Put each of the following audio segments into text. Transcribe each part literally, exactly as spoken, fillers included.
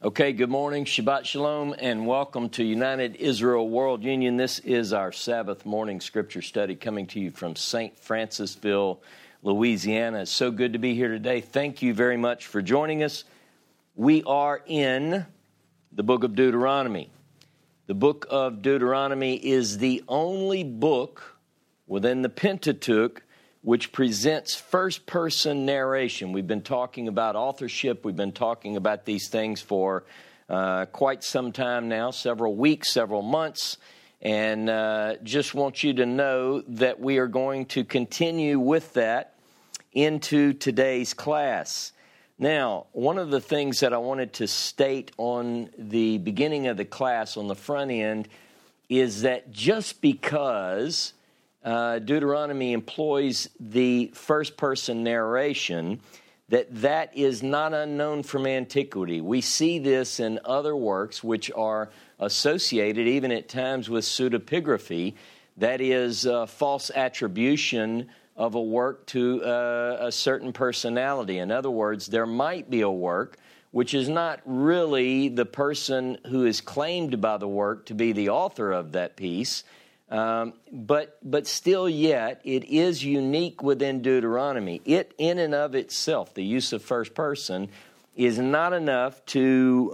Okay, good morning, Shabbat Shalom, and welcome to United Israel World Union. This is our Sabbath morning scripture study coming to you from Saint Francisville, Louisiana. It's so good to be here today. Thank you very much for joining us. We are in the book of Deuteronomy. The book of Deuteronomy is the only book within the Pentateuch which presents first-person narration. We've been talking about authorship. We've been talking about these things for uh, quite some time now, several weeks, several months, and uh, just want you to know that we are going to continue with that into today's class. Now, one of the things that I wanted to state on the beginning of the class on the front end is that just because Uh, Deuteronomy employs the first-person narration, that that is not unknown from antiquity. We see this in other works which are associated, even at times, with pseudepigraphy, that is, uh, false attribution of a work to uh, a certain personality. In other words, there might be a work which is not really the person who is claimed by the work to be the author of that piece, Um, but but still yet, it is unique within Deuteronomy. It in and of itself, the use of first person, is not enough to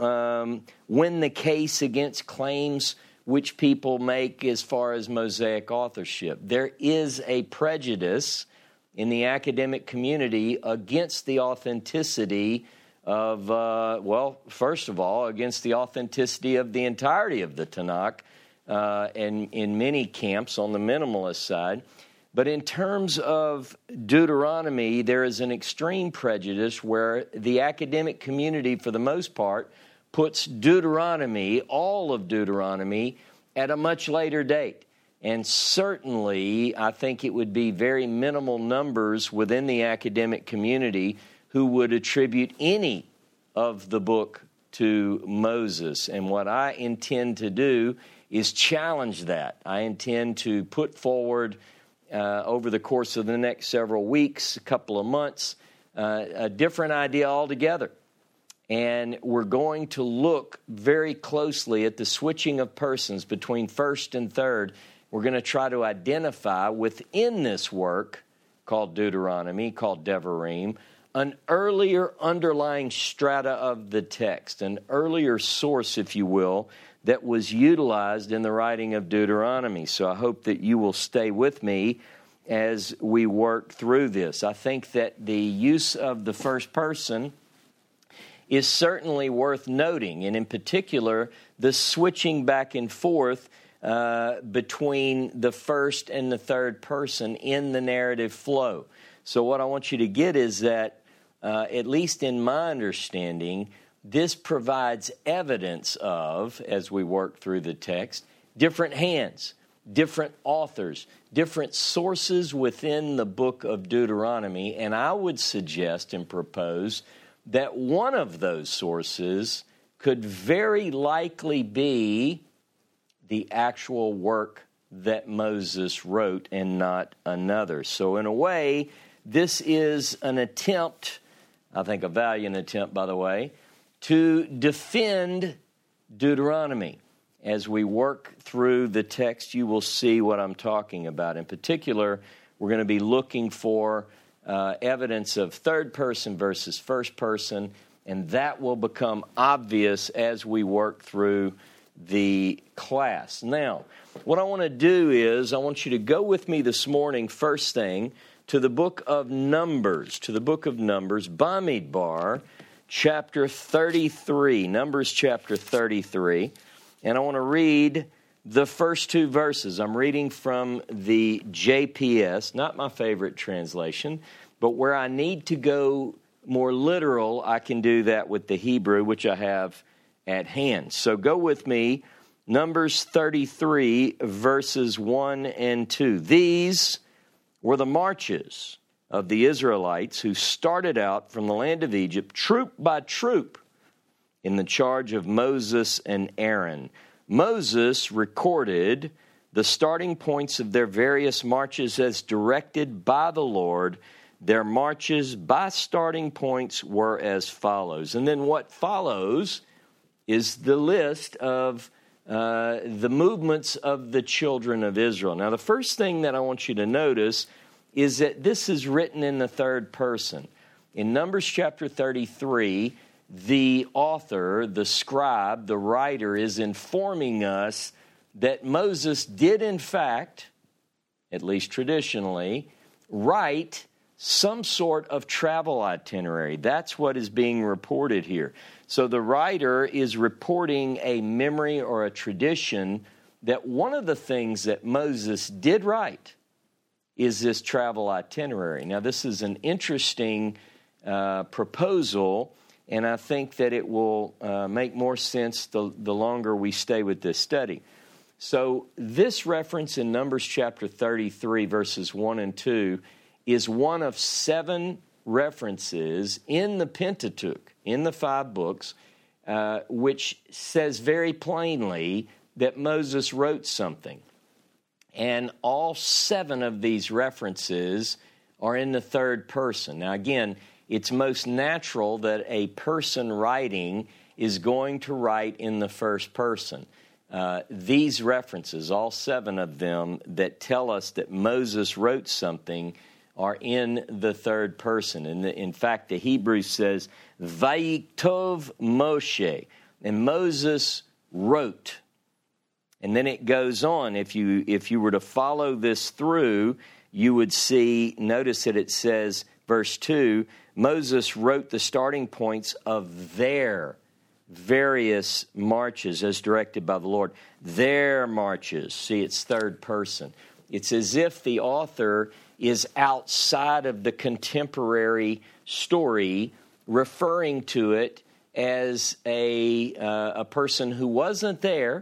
um, win the case against claims which people make as far as Mosaic authorship. There is a prejudice in the academic community against the authenticity of, uh, well, first of all, against the authenticity of the entirety of the Tanakh, Uh, and in many camps on the minimalist side. But in terms of Deuteronomy, there is an extreme prejudice where the academic community, for the most part, puts Deuteronomy, all of Deuteronomy, at a much later date. And certainly, I think it would be very minimal numbers within the academic community who would attribute any of the book to Moses. And what I intend to do is challenge that. I intend to put forward uh, over the course of the next several weeks, a couple of months, uh, a different idea altogether. And we're going to look very closely at the switching of persons between first and third. We're going to try to identify within this work called Deuteronomy, called Devarim, an earlier underlying strata of the text, an earlier source, if you will, that was utilized in the writing of Deuteronomy. So I hope that you will stay with me as we work through this. I think that the use of the first person is certainly worth noting, and in particular, the switching back and forth uh, between the first and the third person in the narrative flow. So what I want you to get is that, uh, at least in my understanding, this provides evidence of, as we work through the text, different hands, different authors, different sources within the book of Deuteronomy. And I would suggest and propose that one of those sources could very likely be the actual work that Moses wrote and not another. So in a way, this is an attempt, I think a valiant attempt, by the way, to defend Deuteronomy. As we work through the text, you will see what I'm talking about. In particular, we're going to be looking for uh, evidence of third person versus first person, and that will become obvious as we work through the class. Now, what I want to do is I want you to go with me this morning, first thing, to the book of Numbers, to the book of Numbers, Bamidbar, chapter thirty-three, Numbers chapter thirty-three, and I want to read the first two verses. I'm reading from the J P S, not my favorite translation, but where I need to go more literal, I can do that with the Hebrew, which I have at hand. So go with me, Numbers thirty-three, verses one and two. These were the marches of the Israelites who started out from the land of Egypt, troop by troop, in the charge of Moses and Aaron. Moses recorded the starting points of their various marches as directed by the Lord. Their marches by starting points were as follows. And then what follows is the list of uh, the movements of the children of Israel. Now, the first thing that I want you to notice is that this is written in the third person. In Numbers chapter thirty-three, the author, the scribe, the writer is informing us that Moses did in fact, at least traditionally, write some sort of travel itinerary. That's what is being reported here. So the writer is reporting a memory or a tradition that one of the things that Moses did write is this travel itinerary. Now, this is an interesting uh, proposal, and I think that it will uh, make more sense the, the longer we stay with this study. So this reference in Numbers chapter thirty-three, verses one and two, is one of seven references in the Pentateuch, in the five books, uh, which says very plainly that Moses wrote something. And all seven of these references are in the third person. Now, again, it's most natural that a person writing is going to write in the first person. Uh, these references, all seven of them that tell us that Moses wrote something, are in the third person. And the, in fact, the Hebrew says, Vayiktov Moshe, and Moses wrote. And then it goes on. If you if you were to follow this through, you would see, notice that it says, verse two, Moses wrote the starting points of their various marches as directed by the Lord. Their marches. See, it's third person. It's as if the author is outside of the contemporary story, referring to it as a, uh, a person who wasn't there,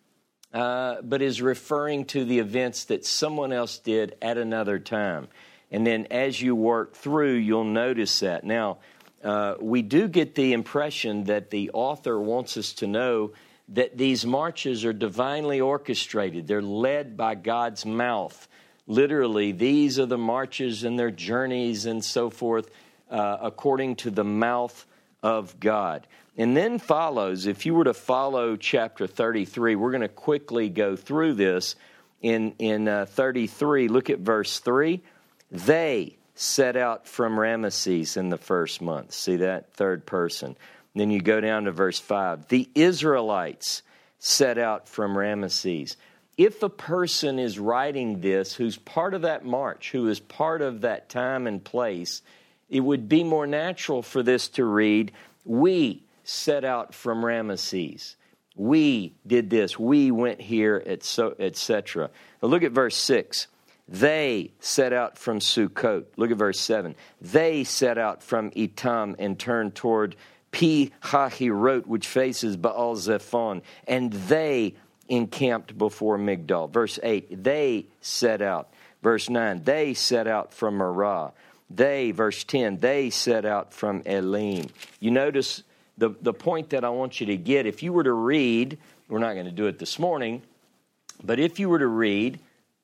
uh, but is referring to the events that someone else did at another time. And then as you work through, you'll notice that. Now, uh, we do get the impression that the author wants us to know that these marches are divinely orchestrated. They're led by God's mouth. Literally, these are the marches and their journeys and so forth, uh, according to the mouth of God. And then follows, if you were to follow chapter thirty-three, we're going to quickly go through this. In, in uh, thirty-three, look at verse three. They set out from Ramesses in the first month. See that? Third person. And then you go down to verse five. The Israelites set out from Ramesses. If a person is writing this who's part of that march, who is part of that time and place, it would be more natural for this to read, we set out from Ramesses. We did this. We went here, et cetera. Now look at verse six. They set out from Sukkot. Look at verse seven. They set out from Etam and turned toward Pi-Hahirot, which faces Baal-Zephon. And they encamped before Migdal. Verse eight, they set out. Verse nine, they set out from Marah. They, verse ten, they set out from Elim. You notice the, the point that I want you to get. If you were to read, we're not going to do it this morning, but if you were to read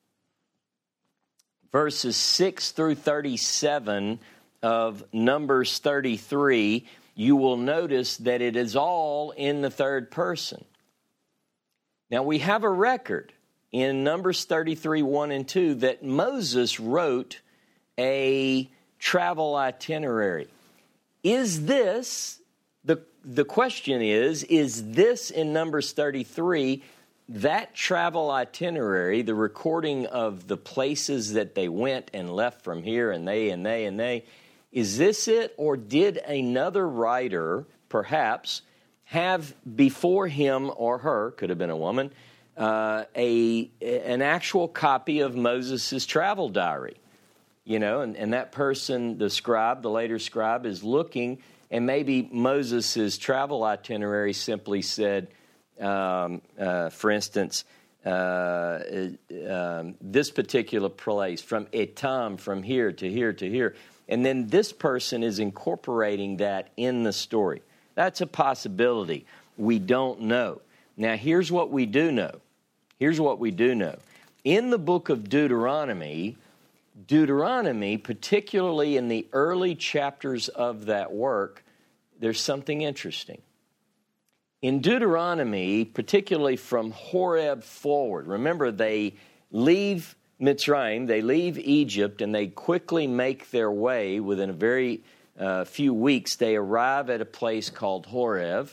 verses six through thirty-seven of Numbers thirty-three, you will notice that it is all in the third person. Now, we have a record in Numbers thirty-three, one and two, that Moses wrote a travel itinerary. Is this, the, the question is, is this in Numbers thirty-three, that travel itinerary, the recording of the places that they went and left from here and they and they and they, is this it? Or did another writer, perhaps, have before him or her, could have been a woman, uh, a an actual copy of Moses' travel diary? You know, and, and that person, the scribe, the later scribe, is looking, and maybe Moses' travel itinerary simply said, um, uh, for instance, uh, um, this particular place, from Etam, from here to here to here. And then this person is incorporating that in the story. That's a possibility. We don't know. Now, here's what we do know. Here's what we do know. In the book of Deuteronomy, Deuteronomy, particularly in the early chapters of that work, there's something interesting. In Deuteronomy, particularly from Horeb forward, remember they leave Mitzrayim, they leave Egypt, and they quickly make their way. Within a very uh, few weeks, they arrive at a place called Horeb.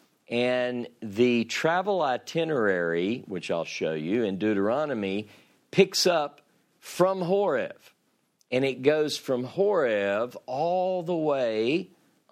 And the travel itinerary, which I'll show you in Deuteronomy, picks up from Horeb. And it goes from Horeb all the way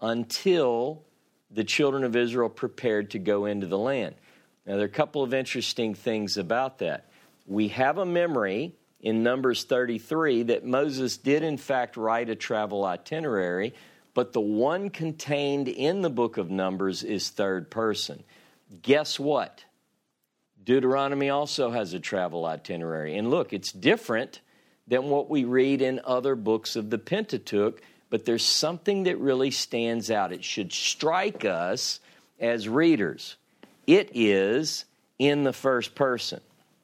until the children of Israel prepared to go into the land. Now, there are a couple of interesting things about that. We have a memory in Numbers thirty-three that Moses did, in fact, write a travel itinerary, but the one contained in the book of Numbers is third person. Guess what? Deuteronomy also has a travel itinerary. And look, it's different than what we read in other books of the Pentateuch, but there's something that really stands out. It should strike us as readers. It is in the first person.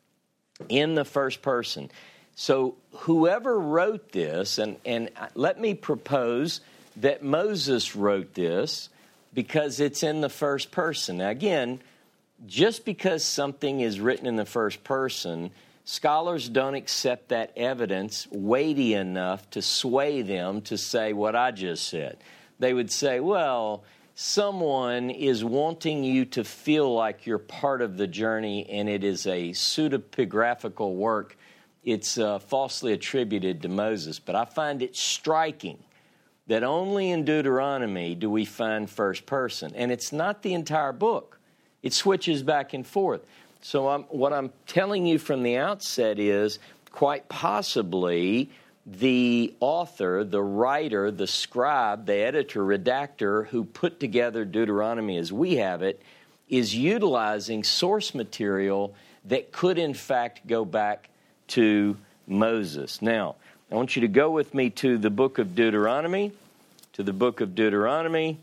In the first person. So whoever wrote this, and, and let me propose that Moses wrote this because it's in the first person. Now again, just because something is written in the first person, scholars don't accept that evidence weighty enough to sway them to say what I just said. They would say, well, someone is wanting you to feel like you're part of the journey and it is a pseudepigraphical work. It's uh, falsely attributed to Moses. But I find it striking that only in Deuteronomy do we find first person. And it's not the entire book. It switches back and forth. So I'm, what I'm telling you from the outset is quite possibly the author, the writer, the scribe, the editor, redactor who put together Deuteronomy as we have it is utilizing source material that could in fact go back to Moses. Now, I want you to go with me to the book of Deuteronomy, to the book of Deuteronomy,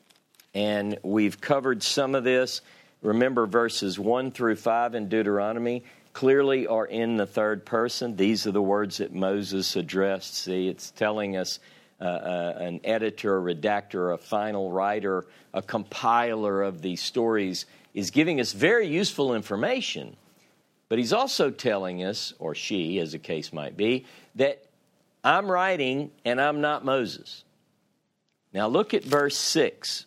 and we've covered some of this. Remember, verses one through five in Deuteronomy clearly are in the third person. These are the words that Moses addressed. See, it's telling us uh, uh, an editor, a redactor, a final writer, a compiler of these stories is giving us very useful information. But he's also telling us, or she, as the case might be, that I'm writing and I'm not Moses. Now look at verse six.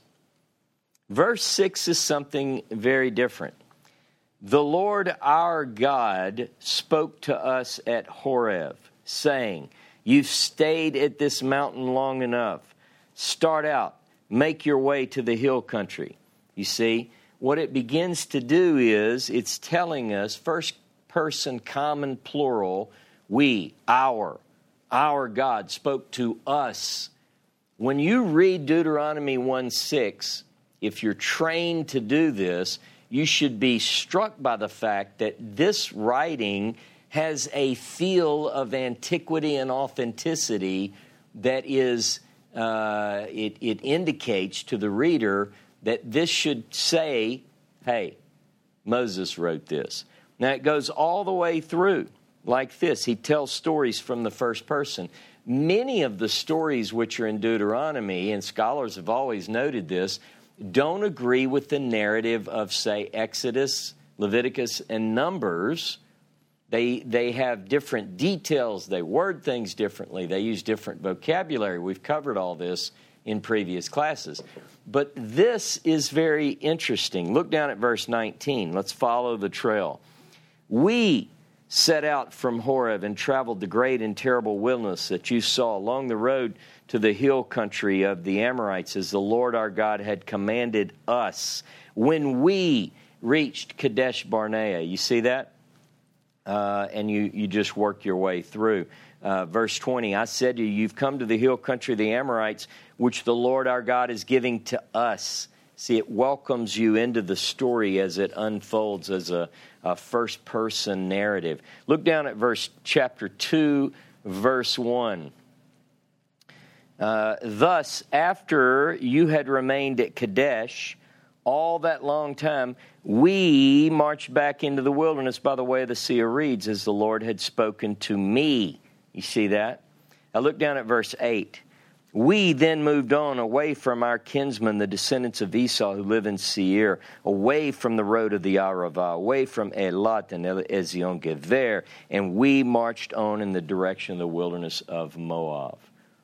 Verse six is something very different. The Lord our God spoke to us at Horeb, saying, you've stayed at this mountain long enough. Start out, make your way to the hill country. You see, what it begins to do is it's telling us, first person common plural, we, our, our God spoke to us. When you read Deuteronomy one six, if you're trained to do this, you should be struck by the fact that this writing has a feel of antiquity and authenticity that is, uh, it, it indicates to the reader that this should say, hey, Moses wrote this. Now it goes all the way through like this. He tells stories from the first person. Many of the stories which are in Deuteronomy, and scholars have always noted this, don't agree with the narrative of, say, Exodus, Leviticus, and Numbers. They, they have different details. They word things differently. They use different vocabulary. We've covered all this in previous classes. But this is very interesting. Look down at verse nineteen. Let's follow the trail. We set out from Horeb and traveled the great and terrible wilderness that you saw along the road to the hill country of the Amorites, as the Lord our God had commanded us. When we reached Kadesh Barnea, you see that? Uh, and you, you just work your way through. Uh, verse twenty, I said to you, you've come to the hill country of the Amorites, which the Lord our God is giving to us. See, it welcomes you into the story as it unfolds as a, a first-person narrative. Look down at verse chapter two, verse one. Uh, Thus, after you had remained at Kadesh all that long time, we marched back into the wilderness by the way of the Sea of Reeds, as the Lord had spoken to me. You see that? Now look down at verse eight. We then moved on away from our kinsmen, the descendants of Esau who live in Seir, away from the road of the Arava, away from Elat and Ezion Geber, and we marched on in the direction of the wilderness of Moab.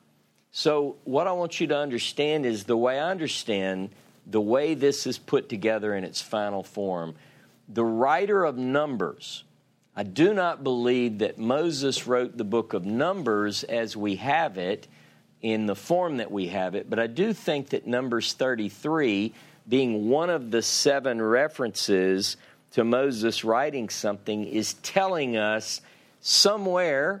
So what I want you to understand is the way I understand the way this is put together in its final form. The writer of Numbers, I do not believe that Moses wrote the book of Numbers as we have it, in the form that we have it, but I do think that Numbers thirty-three, being one of the seven references to Moses writing something, is telling us somewhere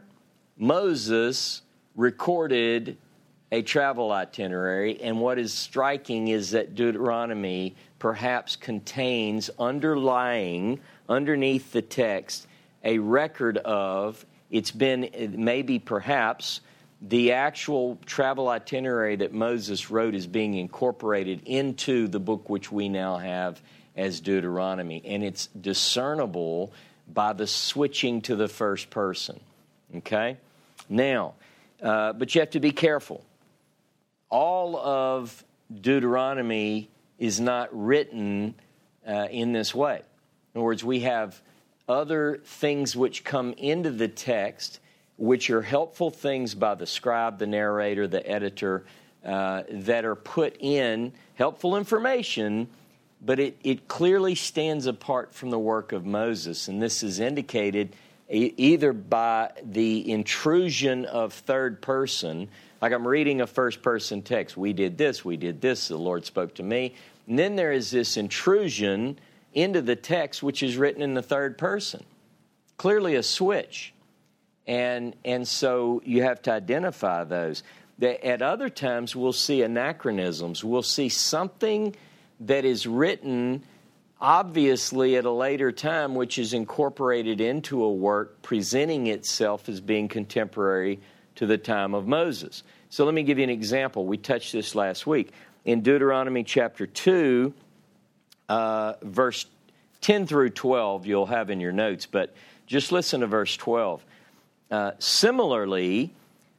Moses recorded a travel itinerary, and what is striking is that Deuteronomy perhaps contains underlying, underneath the text, a record of, it's been maybe perhaps the actual travel itinerary that Moses wrote is being incorporated into the book which we now have as Deuteronomy. And it's discernible by the switching to the first person. Okay? Now, uh, but you have to be careful. All of Deuteronomy is not written uh, in this way. In other words, we have other things which come into the text which are helpful things by the scribe, the narrator, the editor, uh, that are put in, helpful information, but it, it clearly stands apart from the work of Moses. And this is indicated e- either by the intrusion of third person, like I'm reading a first-person text. We did this, we did this, the Lord spoke to me. And then there is this intrusion into the text which is written in the third person. Clearly a switch. And and so you have to identify those. At other times, we'll see anachronisms. We'll see something that is written obviously at a later time, which is incorporated into a work presenting itself as being contemporary to the time of Moses. So let me give you an example. We touched this last week. In Deuteronomy chapter two, uh, verse ten through twelve, you'll have in your notes, but just listen to verse twelve. Uh, similarly,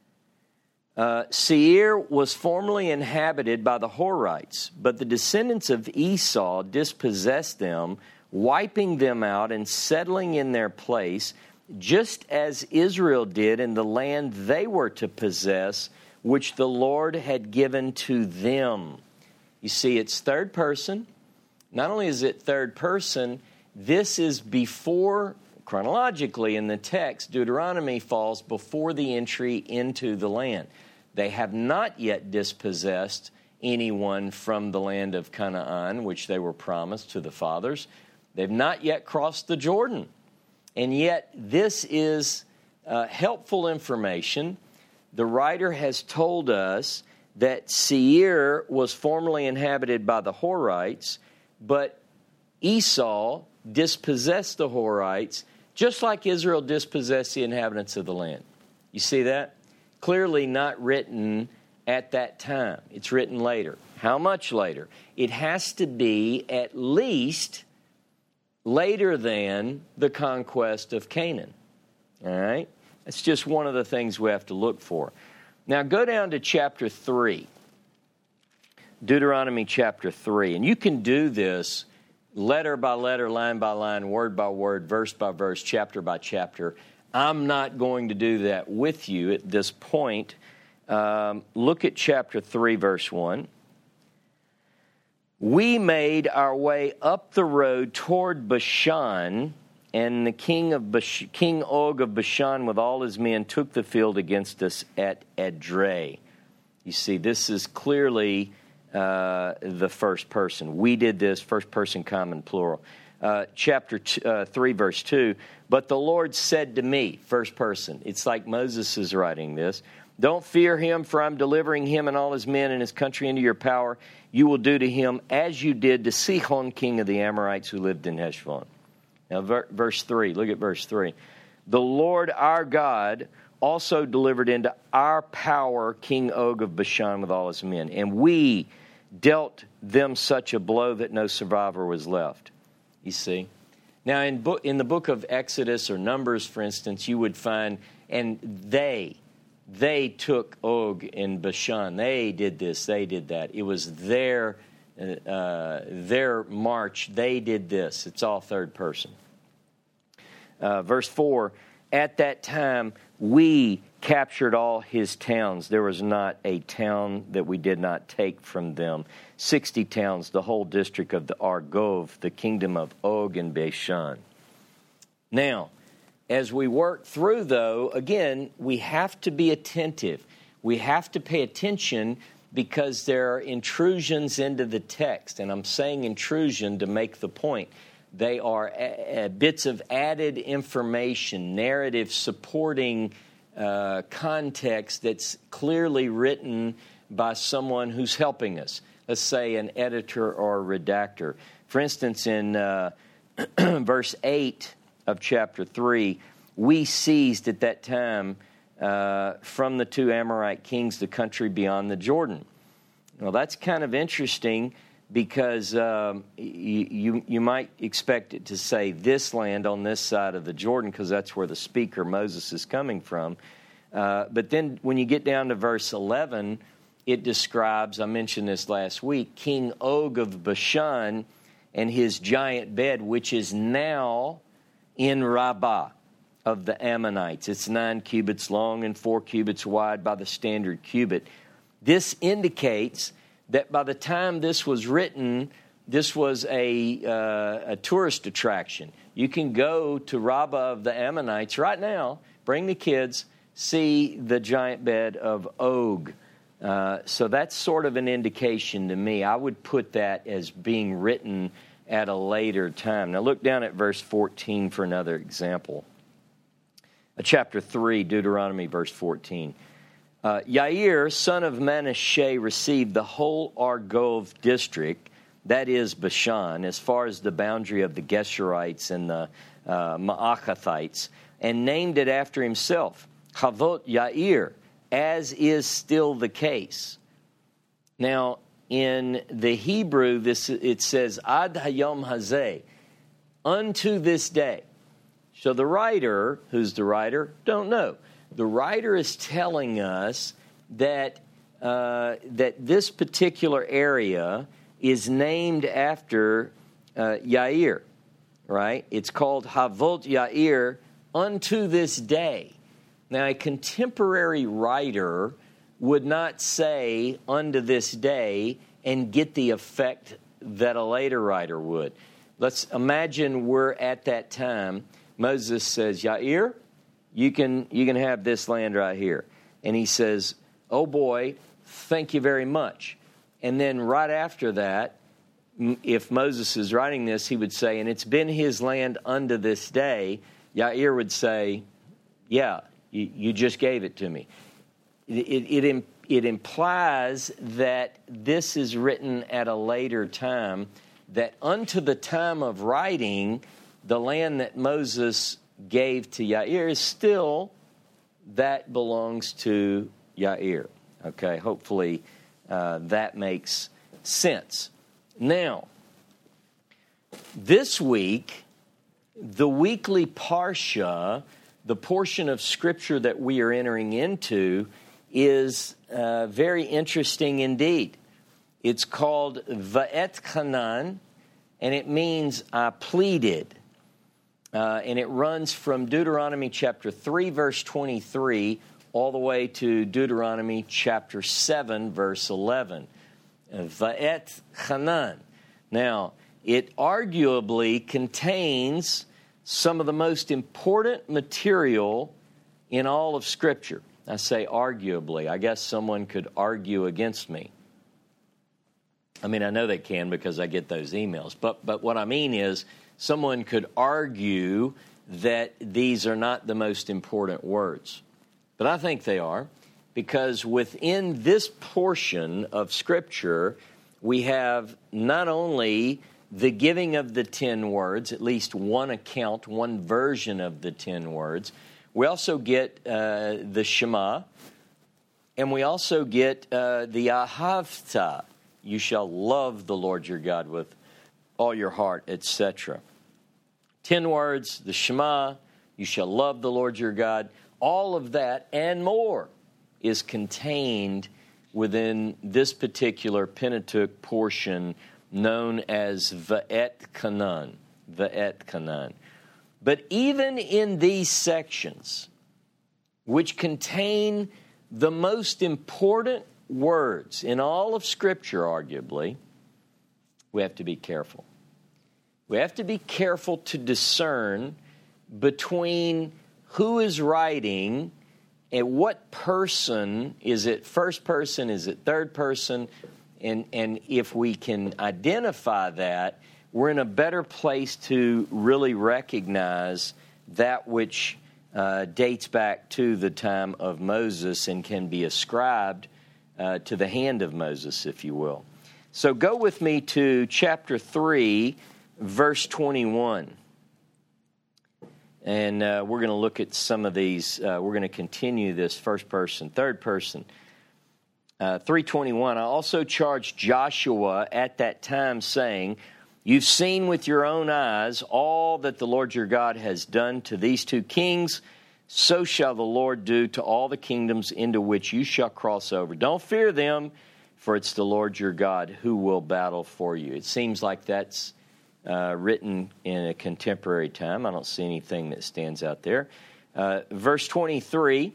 uh, Seir was formerly inhabited by the Horites, but the descendants of Esau dispossessed them, wiping them out and settling in their place, just as Israel did in the land they were to possess, which the Lord had given to them. You see, it's third person. Not only is it third person, this is before, chronologically in the text, Deuteronomy falls before the entry into the land. They have not yet dispossessed anyone from the land of Canaan, which they were promised to the fathers. They've not yet crossed the Jordan. And yet, this is uh, helpful information. The writer has told us that Seir was formerly inhabited by the Horites, but Esau dispossessed the Horites, just like Israel dispossessed the inhabitants of the land. You see that? Clearly not written at that time. It's written later. How much later? It has to be at least later than the conquest of Canaan. All right? That's just one of the things we have to look for. Now go down to chapter three. Deuteronomy chapter three. And you can do this letter by letter, line by line, word by word, verse by verse, chapter by chapter. I'm not going to do that with you at this point. Um, look at chapter three, verse one. We made our way up the road toward Bashan, and the king of Bash- King Og of Bashan with all his men took the field against us at Edrei. You see, this is clearly uh, the first person. We did this, first person common plural. Uh, chapter two, uh, three, verse two, but the Lord said to me, first person. It's like Moses is writing this. Don't fear him, for I'm delivering him and all his men and his country into your power. You will do to him as you did to Sihon, king of the Amorites, who lived in Heshbon. Now, ver- verse three, look at verse three. The Lord our God also delivered into our power King Og of Bashan with all his men, and we dealt them such a blow that no survivor was left. You see? Now, in, bo- in the book of Exodus or Numbers, for instance, you would find, and they, they took Og and Bashan. They did this, they did that. It was their, uh, their march. They did this. It's all third person. Uh, verse four, at that time we captured all his towns. There was not a town that we did not take from them. Sixty towns, the whole district of the Argov, the kingdom of Og and Bashan. Now, as we work through, though, again, we have to be attentive. We have to pay attention because there are intrusions into the text. And I'm saying intrusion to make the point. They are a, a bits of added information, narrative supporting uh, context that's clearly written by someone who's helping us. Let's say an editor or a redactor. For instance, in uh, verse eight of chapter three, we seized at that time uh, from the two Amorite kings the country beyond the Jordan. Well, that's kind of interesting because um, you, you you might expect it to say this land on this side of the Jordan because that's where the speaker, Moses, is coming from. Uh, but then when you get down to verse eleven, it describes, I mentioned this last week, King Og of Bashan and his giant bed, which is now in Rabbah of the Ammonites. It's nine cubits long and four cubits wide by the standard cubit. This indicates that by the time this was written, this was a, uh, a tourist attraction. You can go to Rabbah of the Ammonites right now, bring the kids, see the giant bed of Og. Uh, so that's sort of an indication to me. I would put that as being written at a later time. Now look down at verse fourteen for another example. Uh, chapter three, Deuteronomy, verse fourteen. Uh, Yair, son of Manasseh, received the whole Argov district, that is Bashan, as far as the boundary of the Geshurites and the uh, Maachathites, and named it after himself, Havot Yair, as is still the case. Now, in the Hebrew, this it says, Ad Hayom Hazeh, unto this day. So the writer, who's the writer? Don't know. The writer is telling us that uh, that this particular area is named after uh, Yair, right? It's called Havot Yair unto this day. Now, a contemporary writer would not say unto this day and get the effect that a later writer would. Let's imagine we're at that time. Moses says, Yair, you can you can have this land right here. And he says, oh boy, thank you very much. And then right after that, if Moses is writing this, he would say, and it's been his land unto this day. Yair would say, yeah, you, you just gave it to me. It, it, it, it implies that this is written at a later time, that unto the time of writing, the land that Moses gave to Yair is still, that belongs to Yair. Okay, hopefully uh, that makes sense. Now, this week, the weekly Parsha, the portion of Scripture that we are entering into, is uh, very interesting indeed. It's called Va'etchanan, and it means I pleaded. Uh, and it runs from Deuteronomy chapter three, verse twenty-three, all the way to Deuteronomy chapter seven, verse eleven. Va'etchanan. Now, it arguably contains some of the most important material in all of Scripture. I say arguably. I guess someone could argue against me. I mean, I know they can because I get those emails. But but what I mean is someone could argue that these are not the most important words. But I think they are, because within this portion of Scripture, we have not only the giving of the ten words, at least one account, one version of the ten words. We also get uh, the Shema, and we also get uh, the Ahavta, you shall love the Lord your God with all your heart, et cetera. Ten words, the Shema, you shall love the Lord your God, all of that and more is contained within this particular Pentateuch portion known as Va'et Canaan. Va'et Canaan. But even in these sections, which contain the most important words in all of Scripture, arguably, we have to be careful. We have to be careful to discern between who is writing and what person. Is it first person? Is it third person? And, and if we can identify that, we're in a better place to really recognize that which uh, dates back to the time of Moses and can be ascribed uh, to the hand of Moses, if you will. So go with me to chapter three, verse twenty-one. And uh, we're going to look at some of these. Uh, we're going to continue this first person, third person. Uh, three twenty-one, I also charged Joshua at that time, saying, you've seen with your own eyes all that the Lord your God has done to these two kings. So shall the Lord do to all the kingdoms into which you shall cross over. Don't fear them, for it's the Lord your God who will battle for you. It seems like that's uh, written in a contemporary time. I don't see anything that stands out there. Uh, verse twenty-three,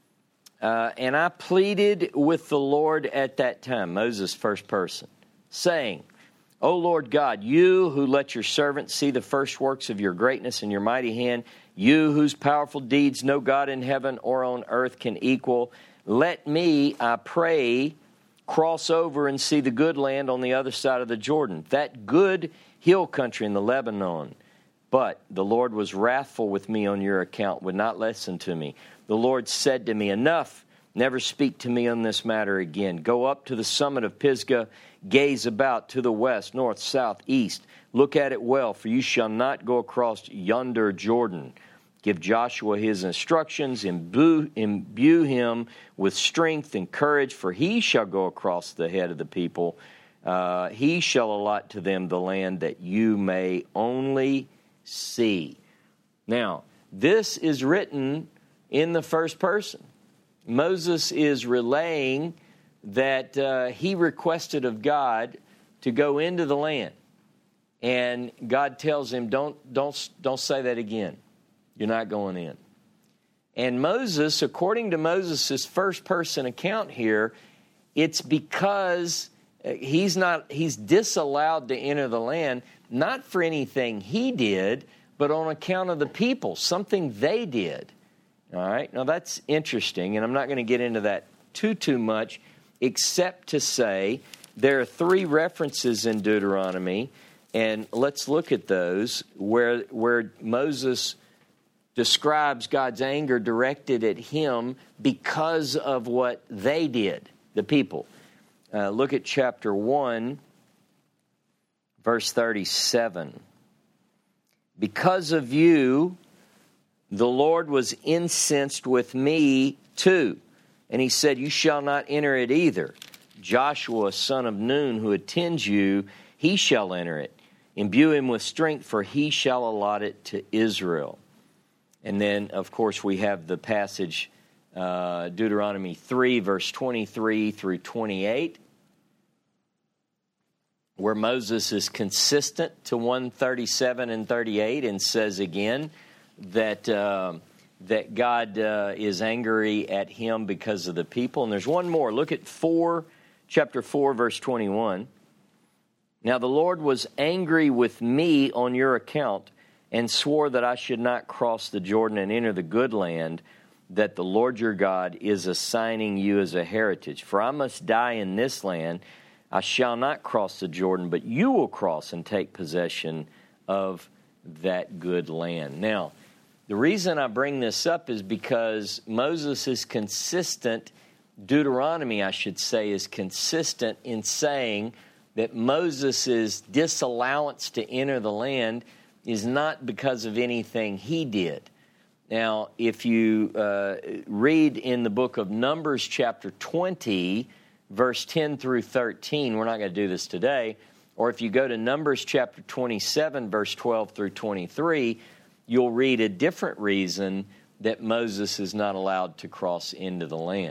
uh, and I pleaded with the Lord at that time, Moses first person, saying, O Lord God, you who let your servant see the first works of your greatness and your mighty hand, you whose powerful deeds no God in heaven or on earth can equal, let me, I pray, cross over and see the good land on the other side of the Jordan, that good hill country in the Lebanon. But the Lord was wrathful with me on your account, would not listen to me. The Lord said to me, enough, never speak to me on this matter again. Go up to the summit of Pisgah, gaze about to the west, north, south, east. Look at it well, for you shall not go across yonder Jordan. Give Joshua his instructions, imbue, imbue him with strength and courage, for he shall go across the head of the people. Uh, he shall allot to them the land that you may only see. Now, this is written in the first person. Moses is relaying that uh, he requested of God to go into the land. And God tells him, don't, don't, don't say that again. You're not going in. And Moses, according to Moses' first person account here, it's because he's not he's disallowed to enter the land, not for anything he did, but on account of the people, something they did. All right, now that's interesting, and I'm not going to get into that too, too much, except to say there are three references in Deuteronomy, and let's look at those, where where Moses describes God's anger directed at him because of what they did, the people. Uh, look at chapter one, verse thirty-seven. Because of you, the Lord was incensed with me too. And he said, you shall not enter it either. Joshua, son of Nun, who attends you, he shall enter it. Imbue him with strength, for he shall allot it to Israel. And then, of course, we have the passage, uh, Deuteronomy three, verse twenty-three through twenty-eight, where Moses is consistent to one thirty-seven and thirty-eight and says again that uh, that God uh, is angry at him because of the people. And there's one more. Look at four, chapter four, verse twenty-one. Now the Lord was angry with me on your account, and swore that I should not cross the Jordan and enter the good land that the Lord your God is assigning you as a heritage. For I must die in this land. I shall not cross the Jordan, but you will cross and take possession of that good land. Now, the reason I bring this up is because Moses is consistent, Deuteronomy, I should say, is consistent in saying that Moses' disallowance to enter the land is not because of anything he did. Now, if you uh, read in the book of Numbers chapter twenty, verse ten through thirteen, we're not going to do this today, or if you go to Numbers chapter twenty-seven, verse twelve through twenty-three, you'll read a different reason that Moses is not allowed to cross into the land.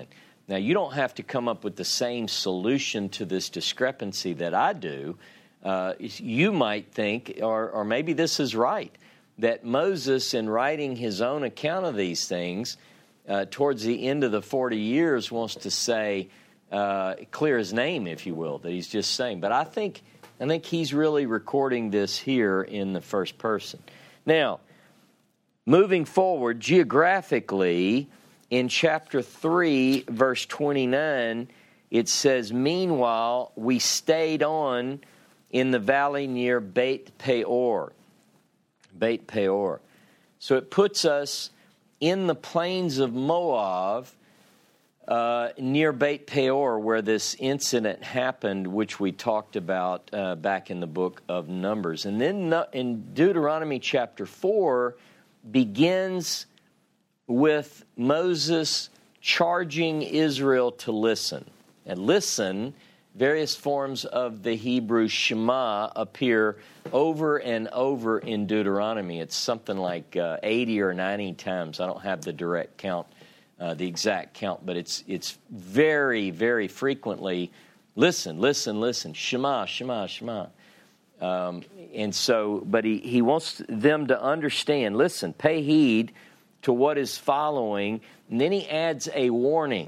Now, you don't have to come up with the same solution to this discrepancy that I do. Uh, you might think, or, or maybe this is right, that Moses, in writing his own account of these things, uh, towards the end of the forty years, wants to say, uh, clear his name, if you will, that he's just saying. But I think, I think he's really recording this here in the first person. Now, moving forward, geographically, in chapter three, verse twenty-nine, it says, meanwhile, we stayed on in the valley near Beit Peor. Beit Peor. So it puts us in the plains of Moab, uh, near Beit Peor, where this incident happened, which we talked about uh, back in the book of Numbers. And then in Deuteronomy chapter four begins with Moses charging Israel to listen. And listen, various forms of the Hebrew Shema appear over and over in Deuteronomy. It's something like uh, eighty or ninety times. I don't have the direct count, uh, the exact count, but it's it's very, very frequently, listen, listen, listen, Shema, Shema, Shema. Um, and so, but he, he wants them to understand, listen, pay heed to what is following, and then he adds a warning,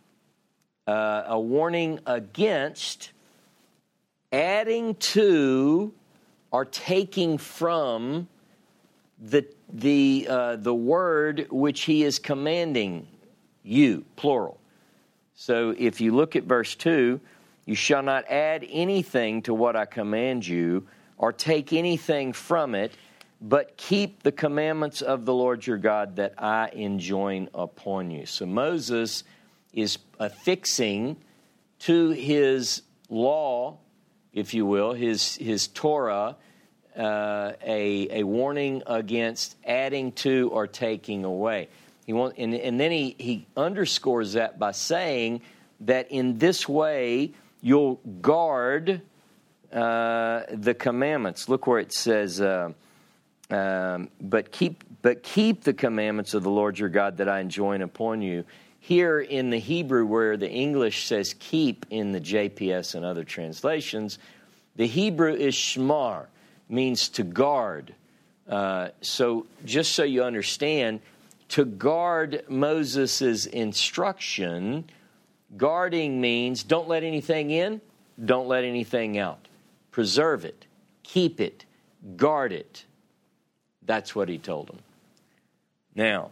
uh, a warning against adding to or taking from the the uh, the word which he is commanding you, plural. So if you look at verse two, you shall not add anything to what I command you, or take anything from it, but keep the commandments of the Lord your God that I enjoin upon you. So Moses is affixing to his law, if you will, his his Torah, uh, a a warning against adding to or taking away. He want, and, and then he, he underscores that by saying that in this way you'll guard uh, the commandments. Look where it says, uh, um, but keep but keep the commandments of the Lord your God that I enjoin upon you. Here in the Hebrew, where the English says keep in the J P S and other translations, the Hebrew is shmar, means to guard. Uh, so just so you understand, to guard Moses' instruction, guarding means don't let anything in, don't let anything out. Preserve it, keep it, guard it. That's what he told them. Now,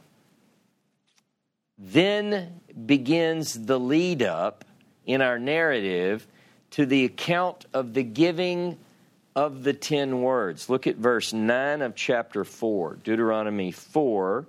then begins the lead up in our narrative to the account of the giving of the ten words. Look at verse nine of chapter four, Deuteronomy four,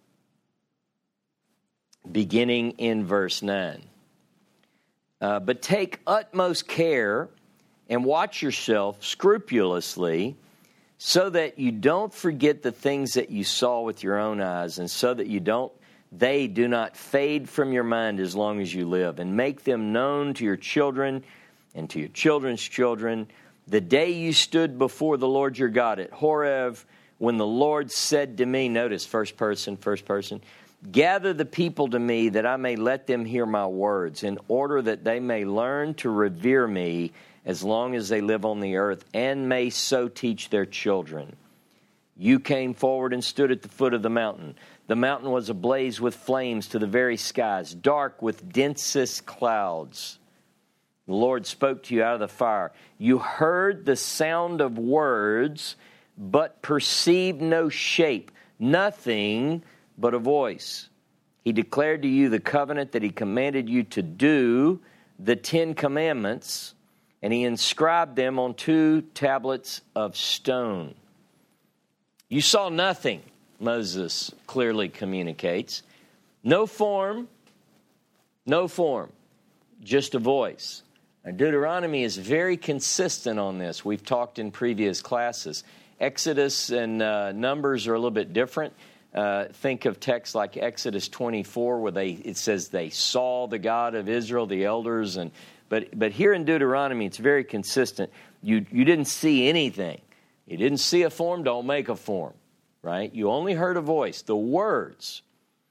beginning in verse nine. Uh, but take utmost care and watch yourself scrupulously, so that you don't forget the things that you saw with your own eyes, and so that you don't they do not fade from your mind as long as you live, and make them known to your children and to your children's children, the day you stood before the Lord your God at Horeb, when the Lord said to me, notice first person, first person, gather the people to me that I may let them hear my words, in order that they may learn to revere me as long as they live on the earth, and may so teach their children. You came forward and stood at the foot of the mountain. The mountain was ablaze with flames to the very skies, dark with densest clouds. The Lord spoke to you out of the fire. You heard the sound of words, but perceived no shape, nothing but a voice. He declared to you the covenant that he commanded you to do, the Ten Commandments, and he inscribed them on two tablets of stone. You saw nothing, Moses clearly communicates. No form, no form, just a voice. Now, Deuteronomy is very consistent on this. We've talked in previous classes. Exodus and uh, Numbers are a little bit different. Uh, think of texts like Exodus twenty-four, where they it says they saw the God of Israel, the elders, and but but here in Deuteronomy, it's very consistent. You you didn't see anything. You didn't see a form, don't make a form, right? You only heard a voice, the words.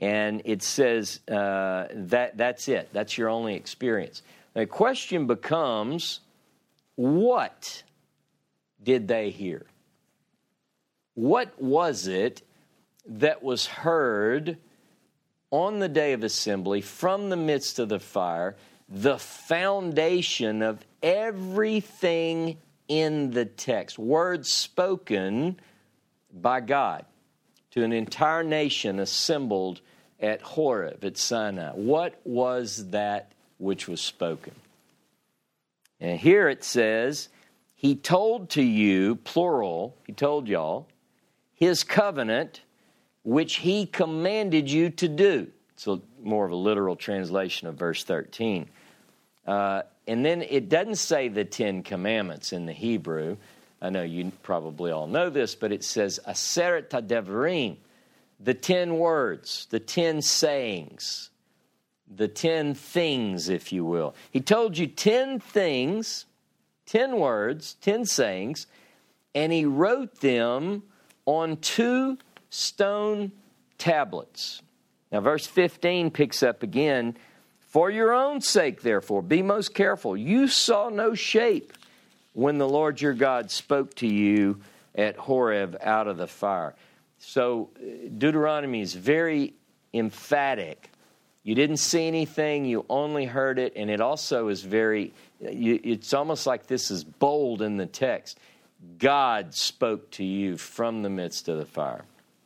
And it says uh, that that's it. That's your only experience. The question becomes, what did they hear? What was it that was heard on the day of assembly from the midst of the fire, the foundation of everything in the text? Words spoken by God to an entire nation assembled at Horeb, at Sinai. What was that which was spoken? And here it says, he told to you, plural, he told y'all, his covenant, which he commanded you to do. It's a, more of a literal translation of verse thirteen. Uh, and then it doesn't say the Ten Commandments in the Hebrew. I know you probably all know this, but it says Aseret HaDevarim, the ten words, the ten sayings, the ten things, if you will. He told you ten things, ten words, ten sayings, and he wrote them on two stone tablets. Now, verse fifteen picks up again, for your own sake, therefore, be most careful. You saw no shape when the Lord your God spoke to you at Horeb out of the fire. So Deuteronomy is very emphatic. You didn't see anything, you only heard it, and it also is very, it's almost like this is bold in the text. God spoke to you from the midst of the fire.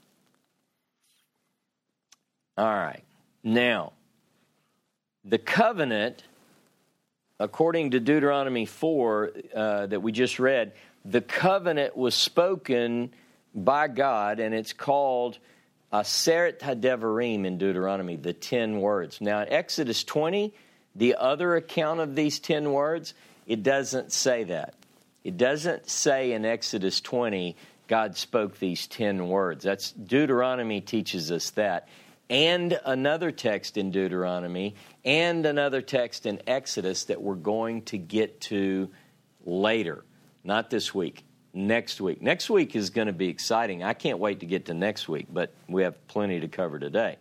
All right. Now, the covenant, according to Deuteronomy four uh, that we just read, the covenant was spoken by God, and it's called Aseret HaDevarim in Deuteronomy, the ten words. Now, in Exodus twenty, the other account of these ten words, it doesn't say that. It doesn't say in Exodus twenty, God spoke these ten words. That's Deuteronomy teaches us that. And another text in Deuteronomy, and another text in Exodus that we're going to get to later. Not this week, next week. Next week is going to be exciting. I can't wait to get to next week, but we have plenty to cover today.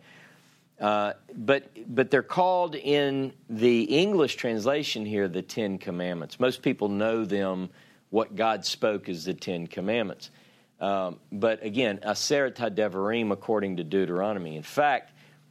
Uh, but but they're called in the English translation here the Ten Commandments. Most people know them, what God spoke is the Ten Commandments. Um, but again, Aseret HaDevarim according to Deuteronomy. In fact,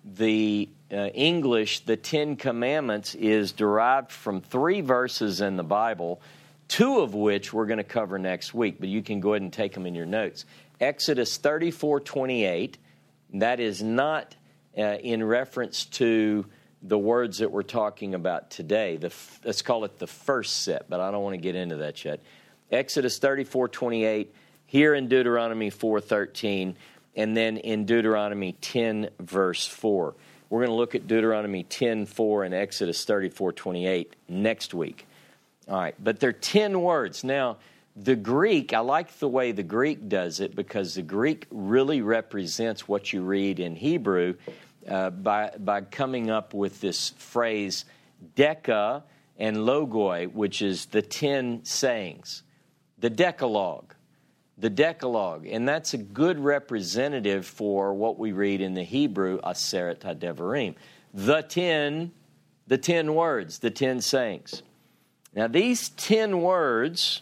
the uh, English, the Ten Commandments, is derived from three verses in the Bible, two of which we're going to cover next week, but you can go ahead and take them in your notes. Exodus thirty-four twenty-eight, that is not uh, in reference to the words that we're talking about today. The, let's call it the first set, but I don't want to get into that yet. Exodus thirty-four twenty-eight, here in Deuteronomy four thirteen, and then in Deuteronomy ten, verse four. We're going to look at Deuteronomy ten four and Exodus thirty-four twenty-eight next week. All right, but they're ten words. Now, the Greek, I like the way the Greek does it because the Greek really represents what you read in Hebrew uh, by, by coming up with this phrase, deca and logoi, which is the ten sayings, the Decalogue. The Decalogue, and that's a good representative for what we read in the Hebrew, Aseret HaDevarim. The ten, the ten words, the ten sayings. Now, these ten words,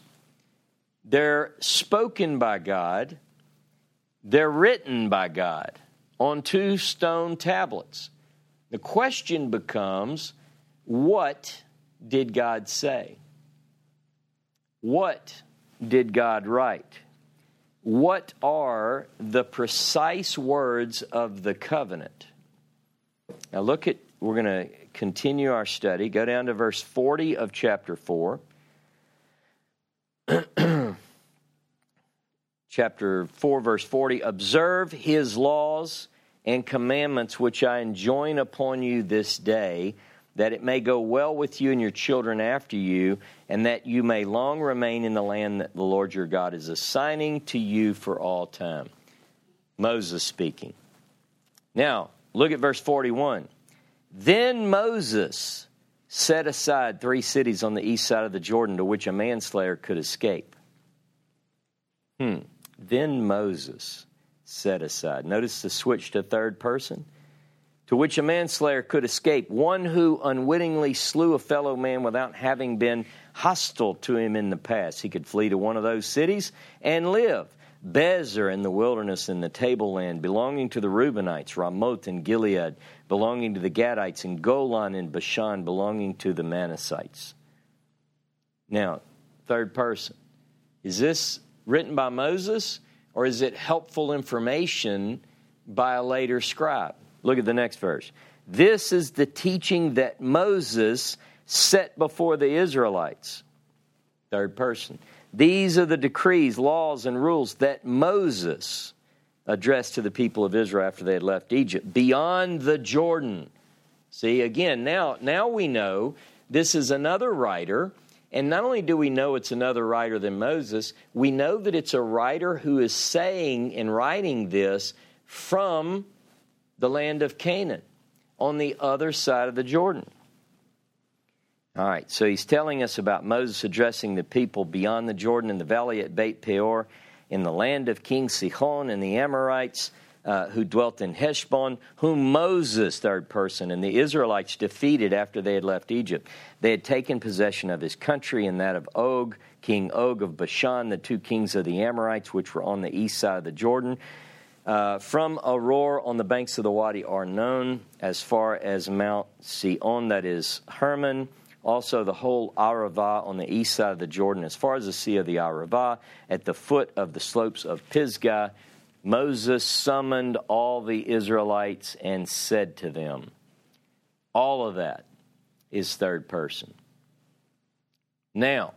they're spoken by God, they're written by God on two stone tablets. The question becomes, what did God say? What did God write? What are the precise words of the covenant? Now look at, we're going to continue our study. Go down to verse forty of chapter four. Chapter four, verse forty. Observe his laws and commandments which I enjoin upon you this day, that it may go well with you and your children after you, and that you may long remain in the land that the Lord your God is assigning to you for all time. Moses speaking. Now, look at verse forty-one. Then Moses set aside three cities on the east side of the Jordan to which a manslayer could escape. Hmm. Then Moses set aside. Notice the switch to third person. to which a manslayer could escape, one who unwittingly slew a fellow man without having been hostile to him in the past. He could flee to one of those cities and live. Bezer in the wilderness in the tableland, belonging to the Reubenites, Ramoth in Gilead, belonging to the Gadites, and Golan in Bashan, belonging to the Manassites. Now, third person. Is this written by Moses, or is it helpful information by a later scribe? Look at the next verse. This is the teaching that Moses set before the Israelites. Third person. These are the decrees, laws, and rules that Moses addressed to the people of Israel after they had left Egypt, beyond the Jordan. See, again, now, now we know this is another writer, and not only do we know it's another writer than Moses, we know that it's a writer who is saying and writing this from the land of Canaan, on the other side of the Jordan. All right, so he's telling us about Moses addressing the people beyond the Jordan in the valley at Beit Peor, in the land of King Sihon and the Amorites uh, who dwelt in Heshbon, whom Moses, third person, and the Israelites defeated after they had left Egypt. They had taken possession of his country and that of Og, King Og of Bashan, the two kings of the Amorites, which were on the east side of the Jordan. Uh, from Aroer on the banks of the Wadi Arnon, as far as Mount Sion, that is Hermon, also the whole Arava on the east side of the Jordan, as far as the sea of the Arava, at the foot of the slopes of Pisgah, Moses summoned all the Israelites and said to them. All of that is third person. Now,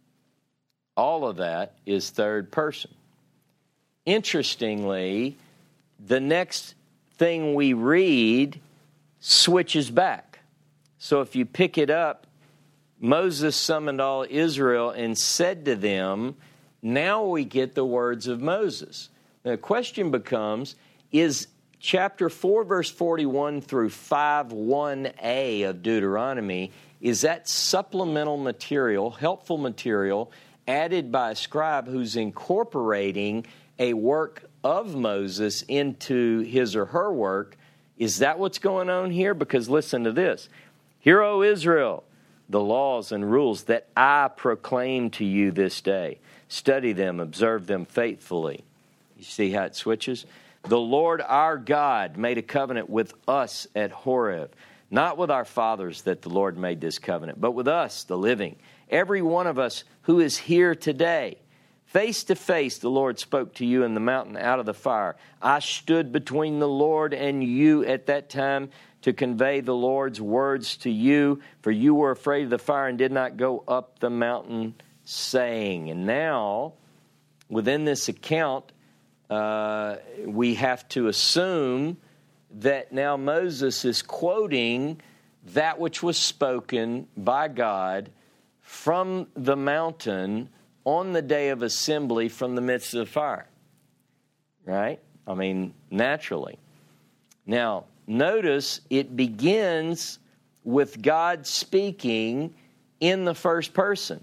all of that is third person. Interestingly, the next thing we read switches back. So if you pick it up, Moses summoned all Israel and said to them, now we get the words of Moses. Now the question becomes, is chapter four, verse forty-one through five, one a of Deuteronomy, is that supplemental material, helpful material, added by a scribe who's incorporating a work of Moses into his or her work? Is that what's going on here? Because listen to this. Hear, O Israel, the laws and rules that I proclaim to you this day. Study them, observe them faithfully. You see how it switches? The Lord our God made a covenant with us at Horeb, not with our fathers that the Lord made this covenant, but with us, the living, every one of us who is here today. Face to face, the Lord spoke to you in the mountain out of the fire. I stood between the Lord and you at that time to convey the Lord's words to you, for you were afraid of the fire and did not go up the mountain, saying. And now, within this account, uh, we have to assume that now Moses is quoting that which was spoken by God from the mountain on the day of assembly from the midst of the fire. Right? I mean, naturally. Now, notice it begins with God speaking in the first person.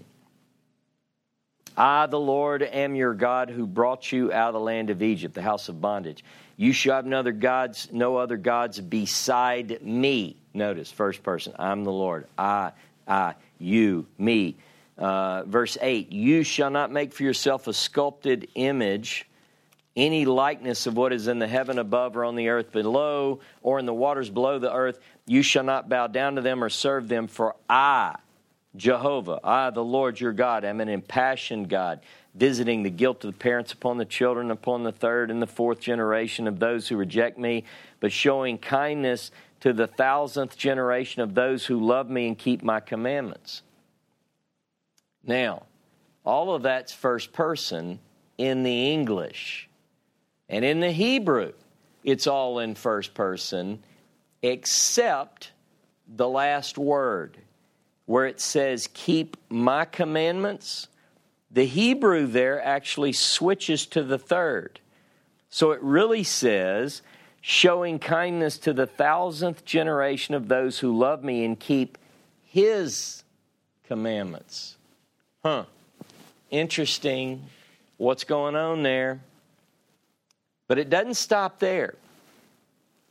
I, the Lord, am your God who brought you out of the land of Egypt, the house of bondage. You shall have no other gods, no other gods beside me. Notice, first person, I'm the Lord. I, I, you, me. Uh, verse eight, you shall not make for yourself a sculpted image, any likeness of what is in the heaven above or on the earth below or in the waters below the earth. You shall not bow down to them or serve them, for I, Jehovah, I, the Lord your God, am an impassioned God, visiting the guilt of the parents upon the children, upon the third and the fourth generation of those who reject me, but showing kindness to the thousandth generation of those who love me and keep my commandments. Now, all of that's first person in the English. And in the Hebrew, it's all in first person, except the last word, where it says, keep my commandments. The Hebrew there actually switches to the third. So it really says, showing kindness to the thousandth generation of those who love me and keep his commandments. Huh. Interesting what's going on there. But it doesn't stop there.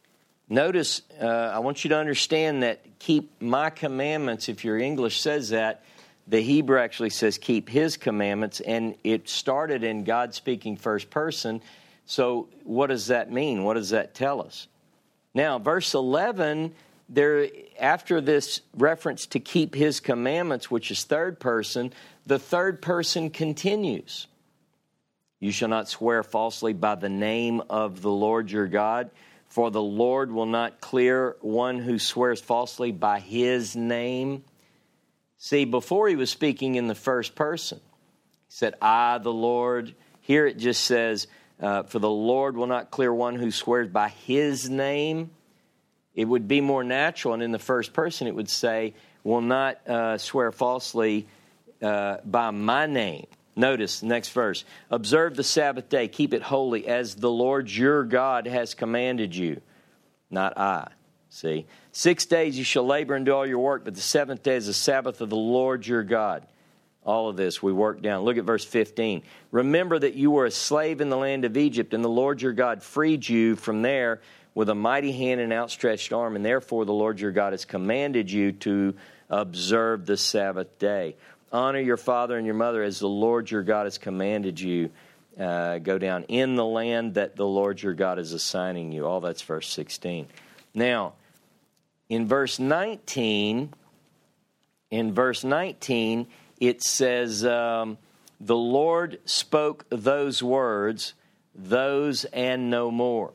Notice, uh, I want you to understand that keep my commandments, if your English says that, the Hebrew actually says keep his commandments, and it started in God speaking first person. So what does that mean? What does that tell us? Now, verse eleven, there after this reference to keep his commandments, which is third person, the third person continues. You shall not swear falsely by the name of the Lord your God, for the Lord will not clear one who swears falsely by his name. See, before he was speaking in the first person, he said, I, the Lord. Here it just says, uh, for the Lord will not clear one who swears by his name. It would be more natural, and in the first person it would say, will not uh, swear falsely uh, by my name. Notice the next verse. Observe the Sabbath day, keep it holy, as the Lord your God has commanded you, not I. See, six days you shall labor and do all your work, but the seventh day is the Sabbath of the Lord your God. All of this we work down. Look at verse fifteen. Remember that you were a slave in the land of Egypt, and the Lord your God freed you from there with a mighty hand and outstretched arm, and therefore the Lord your God has commanded you to observe the Sabbath day. Honor your father and your mother as the Lord your God has commanded you. Uh, go down in the land that the Lord your God is assigning you. All that's verse sixteen. Now, in verse nineteen, in verse nineteen, it says, um, the Lord spoke those words, those and no more.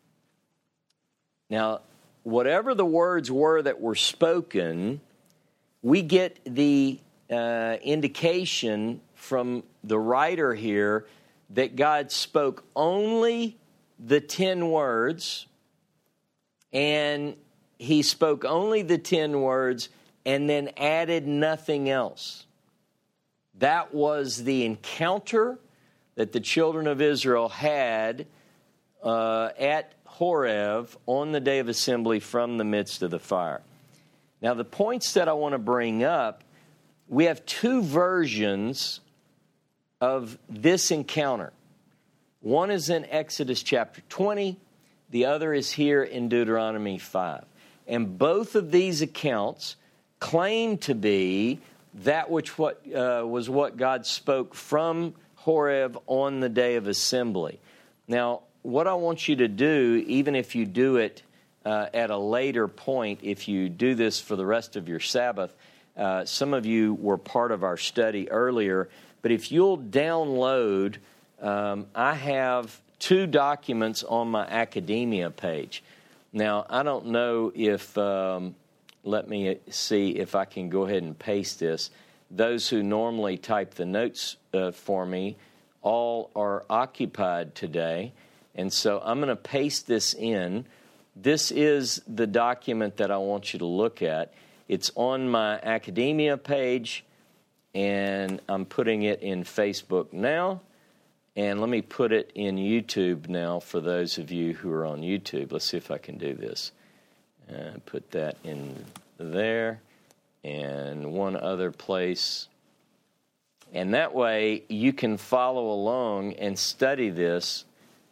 Now, whatever the words were that were spoken, we get the uh, indication from the writer here that God spoke only the ten words, and he spoke only the ten words and then added nothing else. That was the encounter that the children of Israel had uh, at Horeb on the day of assembly from the midst of the fire. Now, the points that I want to bring up, we have two versions of this encounter. One is in Exodus chapter twenty. The other is here in Deuteronomy five. And both of these accounts claim to be that which what uh, was what God spoke from Horeb on the day of assembly. Now, what I want you to do, even if you do it uh, at a later point, if you do this for the rest of your Sabbath, uh, some of you were part of our study earlier, but if you'll download, um, I have two documents on my academia page. Now, I don't know if, um, let me see if I can go ahead and paste this. Those who normally type the notes uh, for me all are occupied today, and so I'm going to paste this in. This is the document that I want you to look at. It's on my academia page, and I'm putting it in Facebook now. And let me put it in YouTube now for those of you who are on YouTube. Let's see if I can do this. Uh, put that in there and one other place. And that way you can follow along and study this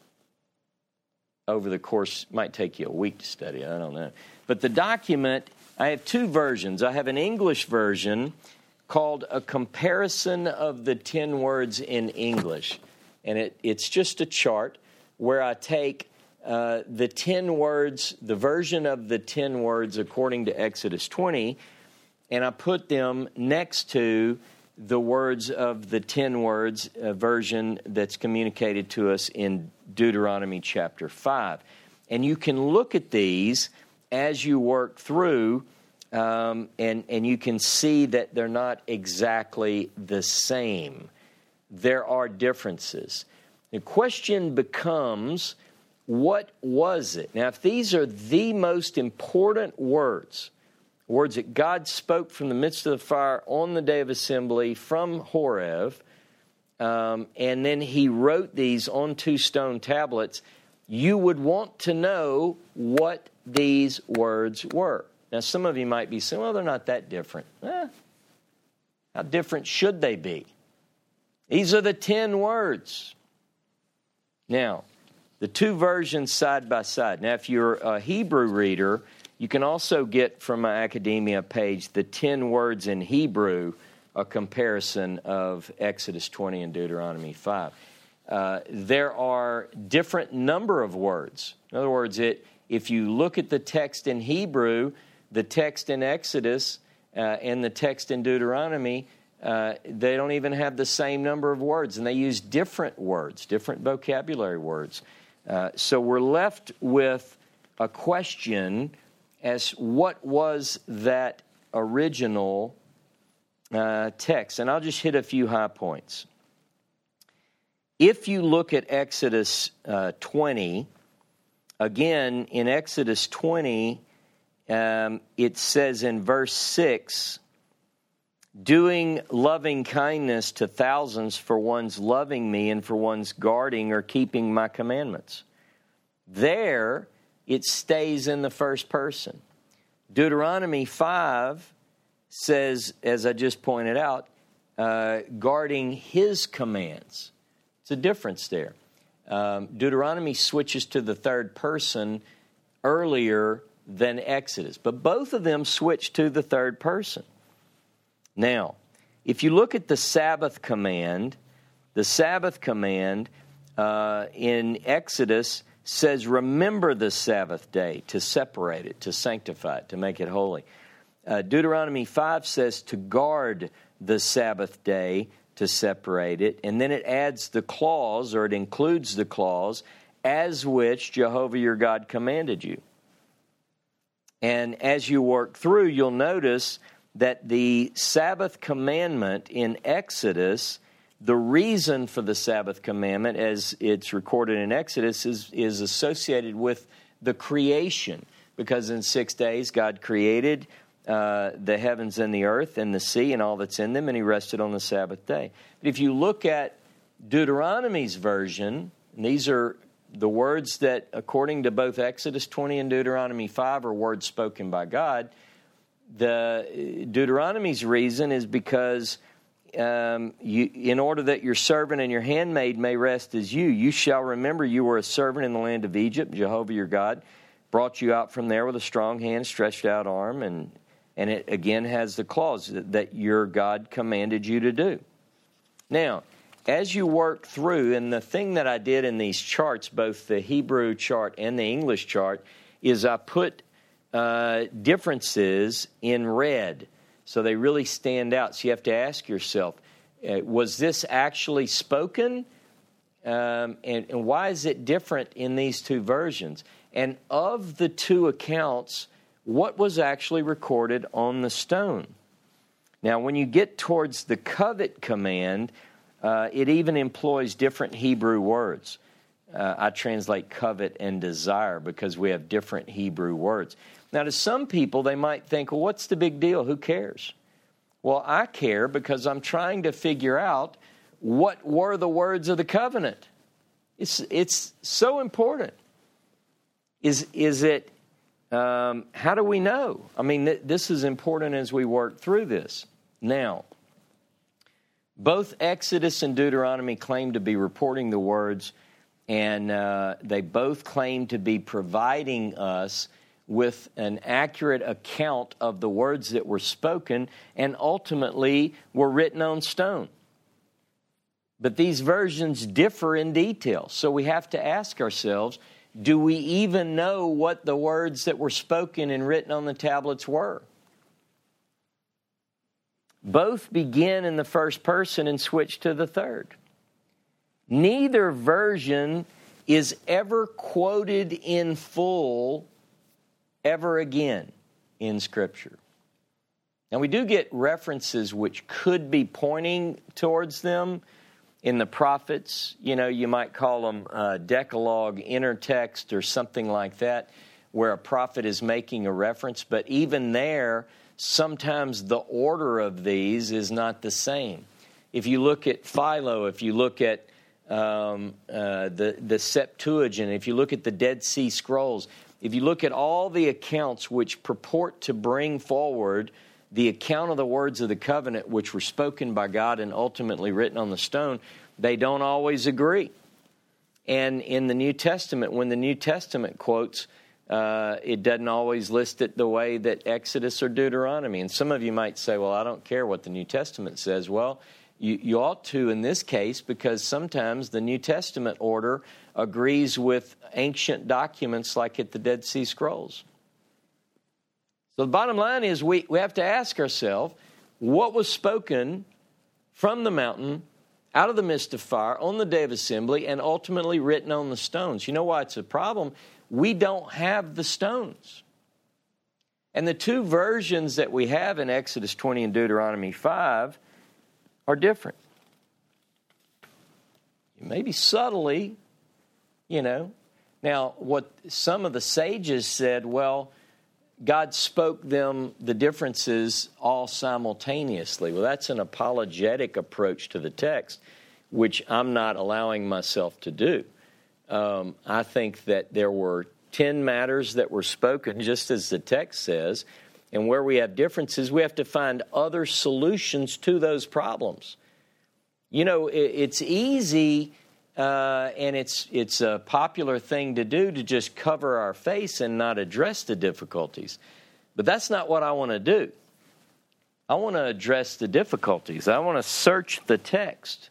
over the course. It might take you a week to study, I don't know. But the document, I have two versions. I have an English version called A Comparison of the Ten Words in English. And it, it's just a chart where I take uh, the ten words, the version of the ten words according to Exodus twenty, and I put them next to the words of the ten words uh, version that's communicated to us in Deuteronomy chapter five. And you can look at these as you work through, um, and, and you can see that they're not exactly the same. There are differences. The question becomes, what was it? Now, if these are the most important words, words that God spoke from the midst of the fire on the day of assembly from Horeb, um, and then he wrote these on two stone tablets, you would want to know what these words were. Now, some of you might be saying, well, they're not that different. Eh, how different should they be? These are the ten words. Now, The two versions side by side. Now, if you're a Hebrew reader, you can also get from my Academia page the ten words in Hebrew, a comparison of Exodus twenty and Deuteronomy five. Uh, there are different number of words. In other words, it if you look at the text in Hebrew, the text in Exodus, uh, and the text in Deuteronomy, uh, they don't even have the same number of words, and they use different words, different vocabulary words. Uh, so we're left with a question as what was that original uh, text. And I'll just hit a few high points. If you look at Exodus uh, twenty, again, in Exodus twenty, um, it says in verse six, doing loving kindness to thousands for one's loving me and for one's guarding or keeping my commandments. There, it stays in the first person. Deuteronomy five says, as I just pointed out, uh, guarding his commands. It's a difference there. Um, Deuteronomy switches to the third person earlier than Exodus, but both of them switch to the third person. Now, if you look at the Sabbath command, the Sabbath command uh, in Exodus says, remember the Sabbath day, to separate it, to sanctify it, to make it holy. Uh, Deuteronomy five says to guard the Sabbath day, to separate it. And then it adds the clause, or it includes the clause, as which Jehovah your God commanded you. And as you work through, you'll notice that the Sabbath commandment in Exodus, the reason for the Sabbath commandment, as it's recorded in Exodus, is, is associated with the creation. Because in six days, God created uh, the heavens and the earth and the sea and all that's in them, and he rested on the Sabbath day. But if you look at Deuteronomy's version, and these are the words that, according to both Exodus twenty and Deuteronomy five, are words spoken by God. The Deuteronomy's reason is because um, you, in order that your servant and your handmaid may rest as you, you shall remember you were a servant in the land of Egypt. Jehovah your God brought you out from there with a strong hand, stretched out arm, and and it again has the clause that, that your God commanded you to do. Now, as you work through, and the thing that I did in these charts, both the Hebrew chart and the English chart, is I put uh, differences in red, so they really stand out. So you have to ask yourself, uh, was this actually spoken? Um, and, and why is it different in these two versions? And of the two accounts, what was actually recorded on the stone? Now, when you get towards the covet command, uh, it even employs different Hebrew words. Uh, I translate covet and desire because we have different Hebrew words. Now, to some people, they might think, well, what's the big deal? Who cares? Well, I care because I'm trying to figure out what were the words of the covenant. It's it's so important. Is is it, um, how do we know? I mean, th- this is important as we work through this. Now, both Exodus and Deuteronomy claim to be reporting the words, and uh, they both claim to be providing us with an accurate account of the words that were spoken and ultimately were written on stone. But these versions differ in detail, so we have to ask ourselves, do we even know what the words that were spoken and written on the tablets were? Both begin in the first person and switch to the third. Neither version is ever quoted in full ever again in Scripture. Now, we do get references which could be pointing towards them in the prophets. You know, you might call them uh, Decalogue intertext or something like that, where a prophet is making a reference. But even there, sometimes the order of these is not the same. If you look at Philo, if you look at um, uh, the, the Septuagint, if you look at the Dead Sea Scrolls, if you look at all the accounts which purport to bring forward the account of the words of the covenant which were spoken by God and ultimately written on the stone, they don't always agree. And in the New Testament, when the New Testament quotes, uh, it doesn't always list it the way that Exodus or Deuteronomy. And some of you might say, well, I don't care what the New Testament says. Well, you, you ought to in this case, because sometimes the New Testament order agrees with ancient documents like at the Dead Sea Scrolls. So the bottom line is we, we have to ask ourselves, what was spoken from the mountain, out of the midst of fire, on the day of assembly, and ultimately written on the stones? You know why it's a problem? We don't have the stones. And the two versions that we have in Exodus twenty and Deuteronomy five are different. Maybe subtly, you know. Now, what some of the sages said, well, God spoke them the differences all simultaneously. Well, that's an apologetic approach to the text, which I'm not allowing myself to do. Um, I think that there were ten matters that were spoken, just as the text says, and where we have differences, we have to find other solutions to those problems. You know, it, it's easy, uh, and it's it's a popular thing to do to just cover our face and not address the difficulties. But that's not what I want to do. I want to address the difficulties. I want to search the text.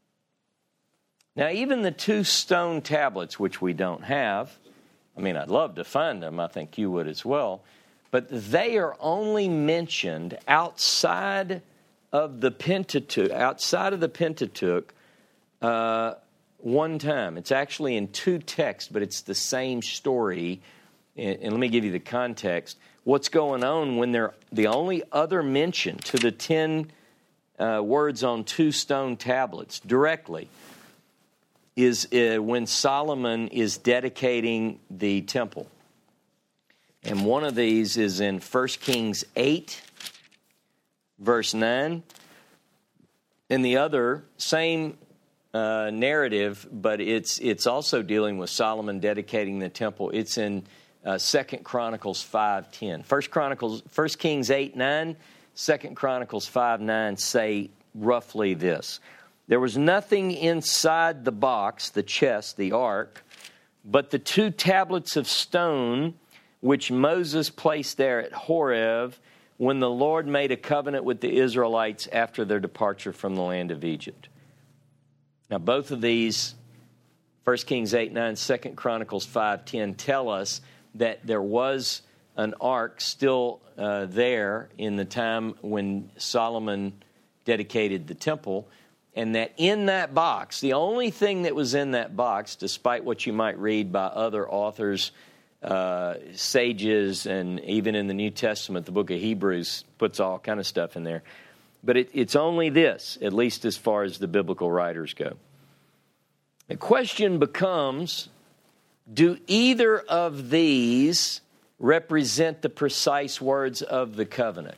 Now, even the two stone tablets, which we don't have, I mean, I'd love to find them. I think you would as well. But they are only mentioned outside of the Pentateuch, outside of the Pentateuch, uh, one time. It's actually in two texts, but it's the same story. And, and let me give you the context. What's going on when they're the only other mention to the ten uh, words on two stone tablets directly is uh, when Solomon is dedicating the temple. And one of these is in First Kings eight, verse nine. And the other, same uh, narrative, but it's it's also dealing with Solomon dedicating the temple. It's in uh, Second Chronicles five ten. First Chronicles, First Kings eight nine, Second Chronicles five nine say roughly this. There was nothing inside the box, the chest, the ark, but the two tablets of stone which Moses placed there at Horeb when the Lord made a covenant with the Israelites after their departure from the land of Egypt. Now, both of these, First Kings eight nine, Second Chronicles five ten, tell us that there was an ark still uh, there in the time when Solomon dedicated the temple, and that in that box, the only thing that was in that box, despite what you might read by other authors, uh, sages, and even in the New Testament, the book of Hebrews puts all kind of stuff in there. But it, it's only this, at least as far as the biblical writers go. The question becomes, do either of these represent the precise words of the covenant?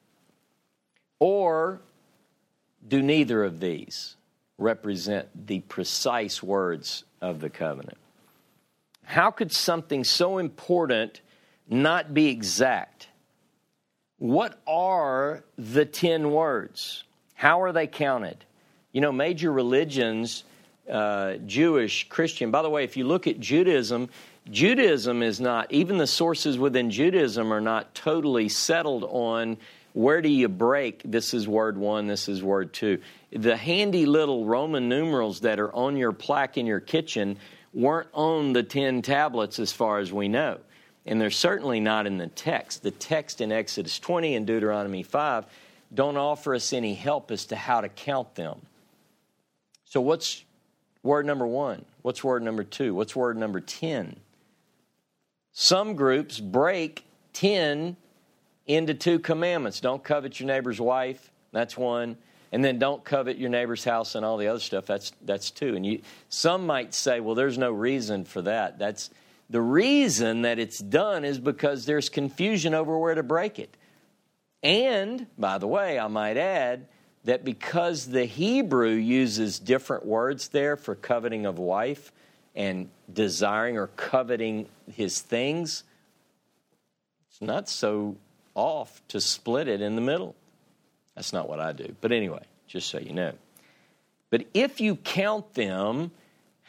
Or do neither of these represent the precise words of the covenant? How could something so important not be exact? What are the ten words? How are they counted? You know, major religions, uh, Jewish, Christian. By the way, if you look at Judaism, Judaism is not, even the sources within Judaism are not totally settled on where do you break, this is word one, this is word two. The handy little Roman numerals that are on your plaque in your kitchen weren't on the ten tablets as far as we know. And they're certainly not in the text. The text in Exodus twenty and Deuteronomy five don't offer us any help as to how to count them. So what's word number one? What's word number two? What's word number ten? Some groups break ten into two commandments. Don't covet your neighbor's wife. That's one. And then don't covet your neighbor's house and all the other stuff. That's that's two. And you, some might say, well, there's no reason for that. That's the reason that it's done is because there's confusion over where to break it. And, by the way, I might add that because the Hebrew uses different words there for coveting of wife and desiring or coveting his things, it's not so off to split it in the middle. That's not what I do. But anyway, just so you know. But if you count them,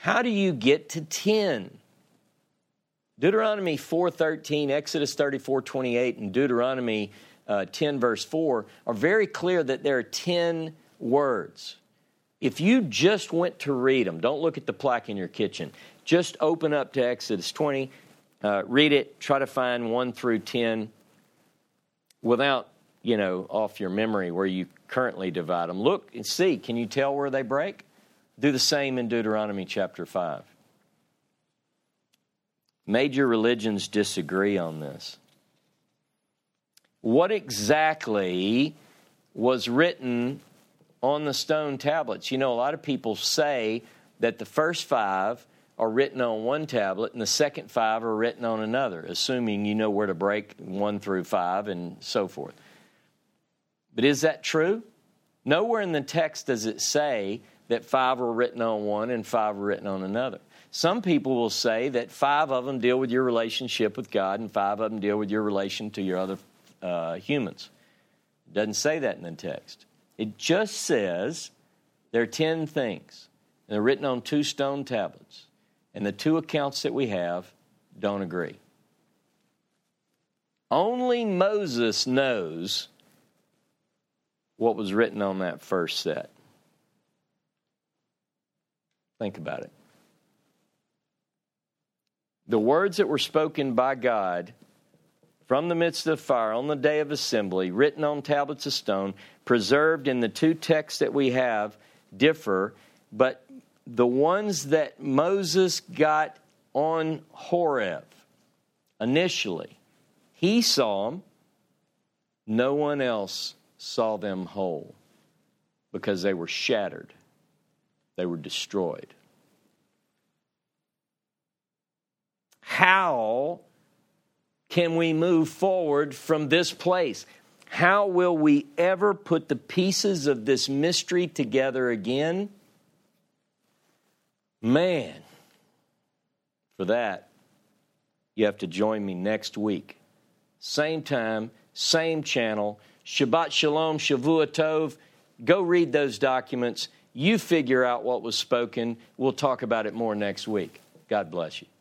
How do you get to ten? Deuteronomy four thirteen, Exodus thirty-four twenty-eight, and Deuteronomy uh, ten verse four are very clear that there are ten words. If you just went to read them, don't look at the plaque in your kitchen. Just open up to Exodus twenty, uh, read it, try to find one through ten without, you know, off your memory where you currently divide them. Look and see, can you tell where they break? Do the same in Deuteronomy chapter five. Major religions disagree on this. What exactly was written on the stone tablets? You know, a lot of people say that the first five are written on one tablet and the second five are written on another, assuming you know where to break one through five and so forth. But is that true? Nowhere in the text does it say that five were written on one and five were written on another. Some people will say that five of them deal with your relationship with God and five of them deal with your relation to your other uh, humans. It doesn't say that in the text. It just says there are ten things. And they're written on two stone tablets. And the two accounts that we have don't agree. Only Moses knows what was written on that first set. Think about it. The words that were spoken by God from the midst of fire on the day of assembly, written on tablets of stone, preserved in the two texts that we have, differ, but the ones that Moses got on Horeb initially, he saw them. No one else saw them whole because they were shattered. They were destroyed. How can we move forward from this place? How will we ever put the pieces of this mystery together again? Man, for that, you have to join me next week. Same time, same channel. Shabbat Shalom, Shavua Tov. Go read those documents. You figure out what was spoken. We'll talk about it more next week. God bless you.